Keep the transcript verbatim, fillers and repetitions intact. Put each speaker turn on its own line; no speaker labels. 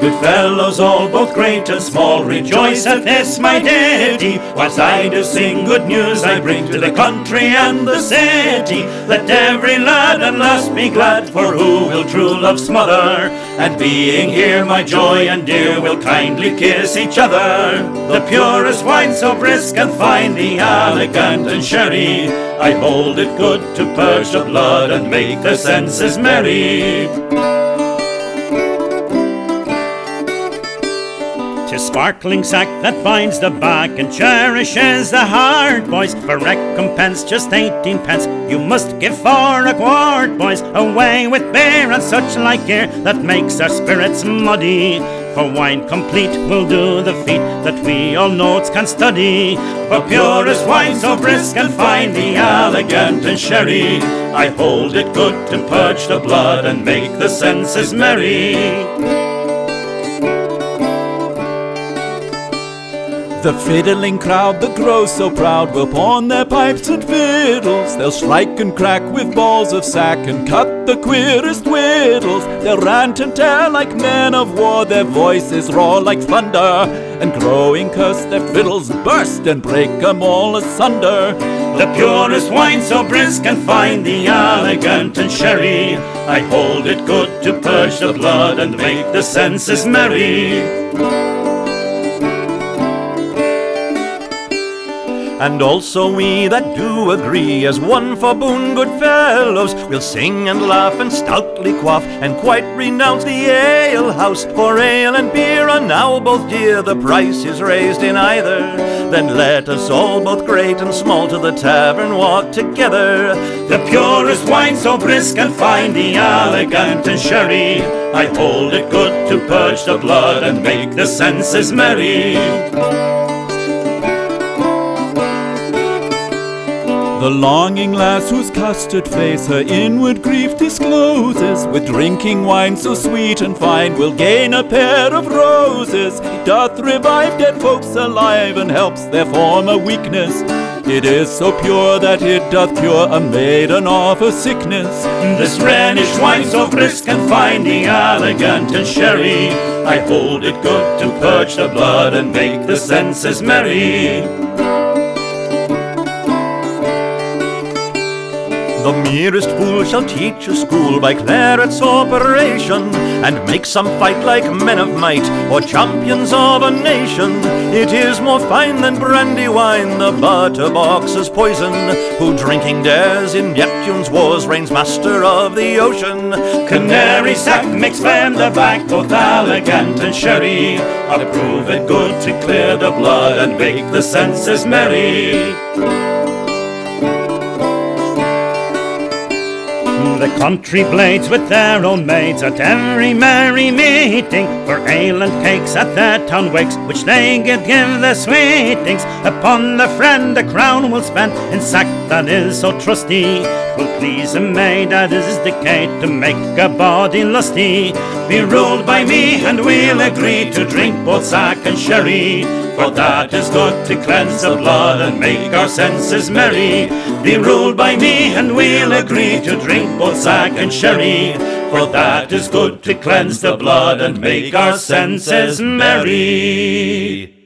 Good fellows all, both great and small, rejoice at this my deity. Whilst I do sing good news I bring to the country and the city. Let every lad and lass be glad, for who will true love smother? And being here my joy and dear, will kindly kiss each other. The purest wine so brisk and fine, the elegant and sherry, I hold it good to purge the blood and make the senses merry. 'Tis sparkling sack that binds the back and cherishes the heart, boys. For recompense just eighteen pence you must give for a quart, boys. Away with beer and such like gear that makes our spirits muddy. For wine complete will do the feat that we all notes can study. For purest wine so brisk and fine, the elegant and sherry, I hold it good to purge the blood and make the senses merry.
The fiddling crowd that grows so proud will pawn their pipes and fiddles. They'll strike and crack with balls of sack and cut the queerest whittles. They'll rant and tell like men of war, their voices roar like thunder, and growing curse their fiddles burst and break 'em all asunder.
The purest wine so brisk and fine, the elegant and sherry, I hold it good to purge the blood and make the senses merry.
And also we that do agree as one for boon, good fellows, we'll sing and laugh and stoutly quaff and quite renounce the ale house. For ale and beer are now both dear, the price is raised in either. Then let us all, both great and small, to the tavern walk together.
The purest wine so brisk and fine, the elegant and sherry, I hold it good to purge the blood and make the senses merry.
The longing lass whose custard face her inward grief discloses, with drinking wine so sweet and fine, will gain a pair of roses. It doth revive dead folks alive and helps their former weakness. It is so pure that it doth cure a maiden of her sickness.
This Rhenish wine so brisk and fine, the elegant and sherry, I hold it good to purge the blood and make the senses merry.
The merest fool shall teach a school by claret's operation, and make some fight like men of might, or champions of a nation. It is more fine than brandy wine, the butterbox's poison, who drinking dares in Neptune's wars reigns master of the ocean.
Canary sack makes firm the back, both elegant and sherry, I prove it good to clear the blood and make the senses merry. The country blades with their own maids at every merry meeting, for ale and cakes at their town wakes, which they give give the sweetings. Upon the friend a crown will spend in sack that is so trusty, will please a maid that is decayed to make a body lusty. Be ruled by me and we'll agree to drink both sack and sherry, for that is good to cleanse the blood and make our senses merry. Be ruled by me and we'll agree to drink both sack and sherry, for that is good to cleanse the blood and make our senses merry.